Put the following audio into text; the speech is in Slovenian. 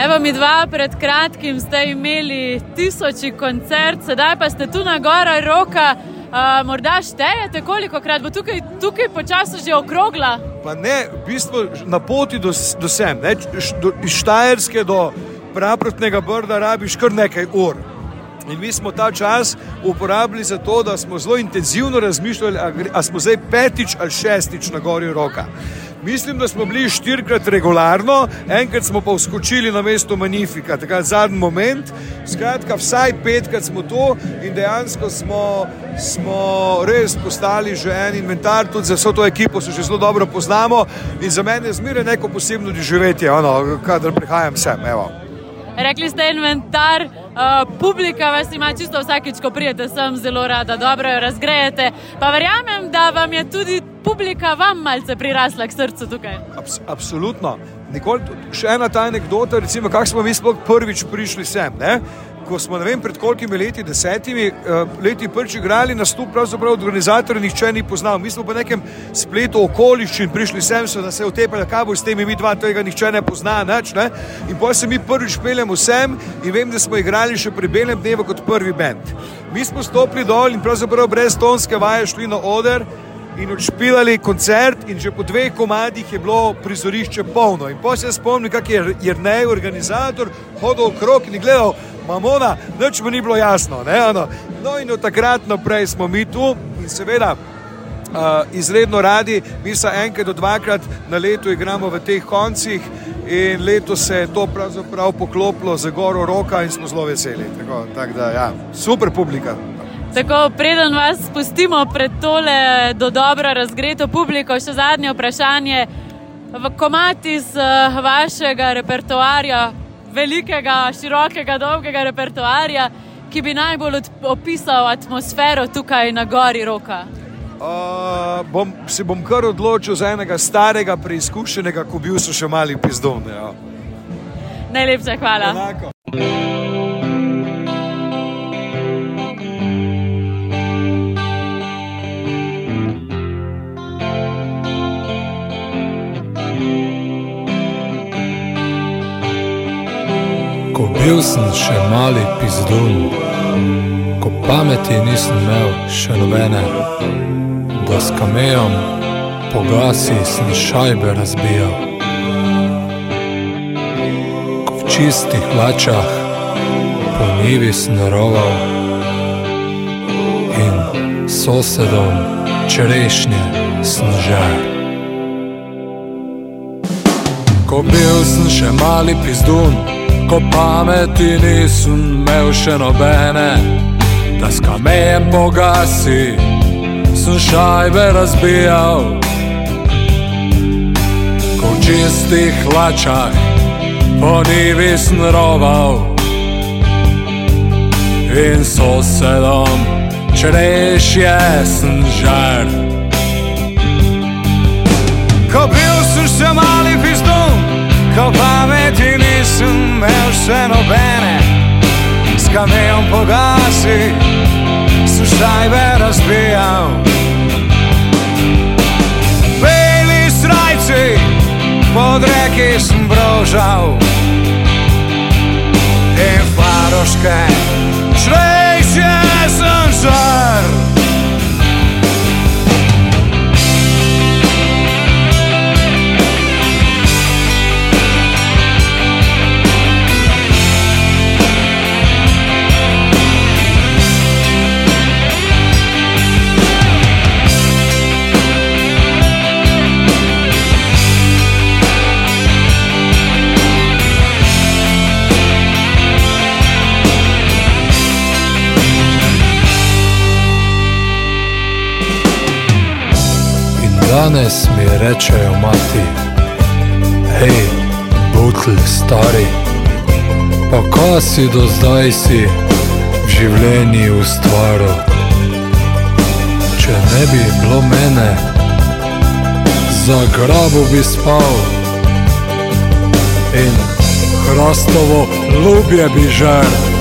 Evo mi dva, pred kratkim ste imeli 1000 koncert, sedaj pa ste tu na Gora Roka. Morda štejete, kolikokrat bo tukaj počasno že okrogla? Pa ne, v bistvu na poti do sem, ne, iz Štajerske do Praprotnega Brda rabiš kar nekaj ur. In mi smo ta čas uporabili za to, da smo zelo intenzivno razmišljali, a smo zdaj 5. ali 6. na Gori Roka. Mislim, da smo bili 4-krat regularno, enkrat smo pa vskočili na mesto Magnifika, takrat zadnji moment. Skratka, vsaj 5-krat smo tu in dejansko smo res postali že en inventar, tudi za vso to ekipo se že zelo dobro poznamo in za mene je zmeraj neko posebno doživetje, kadar prihajam sem, evo. Rekli ste inventar, publika vas ima čisto vsakič, ko prijete sem, zelo rada, dobro jo razgrejete, pa verjamem, da vam je tudi publika vam malce prirasla k srcu tukaj. Absolutno. Še ena ta anekdota, recimo, kako smo mi sploh prvič prišli sem, ne? Ko smo, ne vem, pred kolikimi leti, 10 leti prvič igrali nastup, pravzaprav organizatorja nihče ni poznal. Mi smo po nekem spletu okoliščin prišli sem, so nas se otepali, kaj bo s temi mi dva, tega nihče ne pozna, nič, ne? In potem se mi prvič peljemo sem in vem, da smo igrali še pri Belem dnevu kot prvi bend. Mi smo stopili dol in pravzaprav brez tonske vaje šli na oder in odšpilali koncert in že po 2 komadih je bilo prizorišče polno. In potem se spomnim, kak je Jernej, organizator, hodil okrog in gledal, mamona, nič mu ni bilo jasno, ne, No in od takrat naprej smo mi tu in seveda izredno radi, mi se 1 do 2-krat na leto igramo v teh koncih in letos se je to pravzaprav poklopilo za Goro Roka in smo zelo veseli. Tako da, ja, super publika. Tako, preden vas spustimo pred tole do dobro razgreto publiko, še zadnje vprašanje. Komad iz vašega repertoarja, velikega, širokega, dolgega repertoarja, ki bi najbolj opisal atmosfero tukaj na Gori Roka? Se bom kar odločil za enega starega, preizkušenega, ko bil so še mali pizdon. Ja. Najlepša hvala. Enako. Ko bil sem še mali pizdun, ko pameti nisem imel še nobene, da s kamejom po gasi sem šajbe razbijal. Ko v čistih hlačah po njivi sem roval in sosedom čerešnje sem žal. Ko bil sem še mali pizdun, ko pameti nisem imel še nobene, da s kamejem po gasi sem šajbe razbijal. Ko v čistih hlačah po njivi sem roval in sosedom čerešje sem žar. Ko bil sem še mali pizdun, ko pameti nisem imel še nobene, s kamejem po gasi sem šajbe razbijal. Beli srajci pod reki sem brožal in faroške črešje sem žar. Danes mi rečejo mati, hej, butl stari, pa kaj si do zdaj si v življenju ustvaril? Če ne bi bilo mene, za grabo bi spal in hrastovo ljubje bi žar.